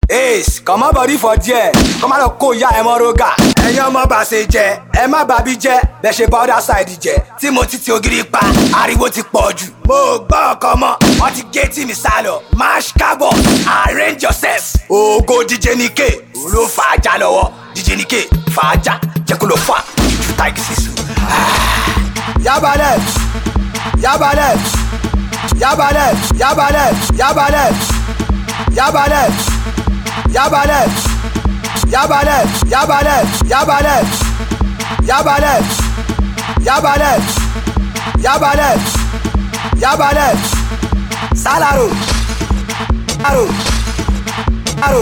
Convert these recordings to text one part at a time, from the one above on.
Ace, comot body for there. Come on, kó ya ẹ mọ́ roga. Ẹ̀yin ọmọ bá ṣe jẹ, ẹ má bàbí jẹ. Bẹ́ẹ̀ ṣe bá other side jẹ. Tí mo ti ògiri pa, ariwo ti pọ̀ jù. Mo gbọ́ ọkọ mọ́, wọ́n ti gé tí mi sálọ. Mash carbon, arrange yourself. Ògo DJ Nike, òun ló fà á já lọ́wọ́. DJ Nike, fà á já, jẹ́ kó lọ fà á. Ju táìkì sísun. Yabalet, Yabalet, Yabalet, Yabalet, Yabalet, Yabalet, Yabalet, Yabalet, Yabalet, Yabalet, Yabalet, Yabalet, Yabalet, Yabalet, Salaro, Aro, Aro.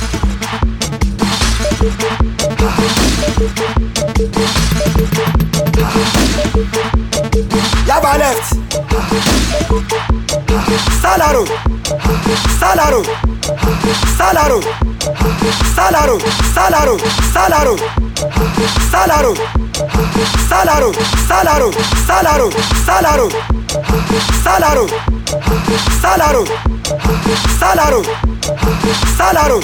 Yabalet, Salaro, Salaro, Salaro, Salaro, Salaro, Salaro, Salaro, Salaro, Salaro, Salaro, Salaro, Salaro, Salaro, Salaro, Salaro.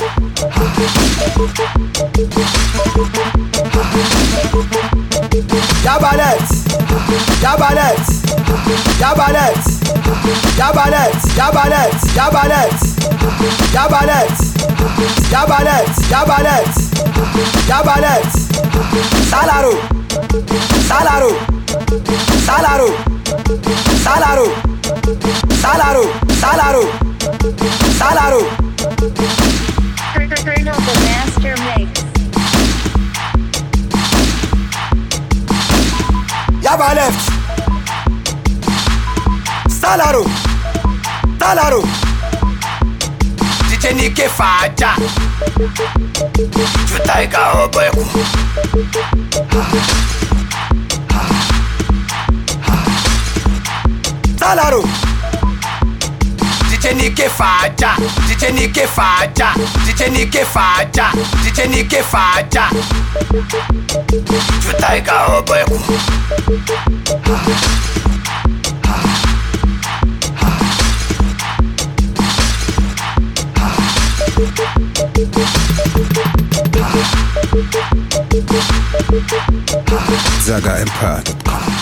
Yabalet, Yabalet, Yabalet, Yabalet, Yabalet, Yabalet, Yabalet, Yabalet, Yabalet, Yabalet, Salaro, Salaro, Salaro, Salaro, Salaro, Salaro, Salaro. Colonel the Master Mix. Yabalet, Salaro, Salaro. DJ Nike faja. Jutaiga oboeku. Salaro. DJ Nike faja. DJ Nike faja. DJ Nike faja. DJ Nike faja. Jutaiga oboeku. ZagaEmpire.com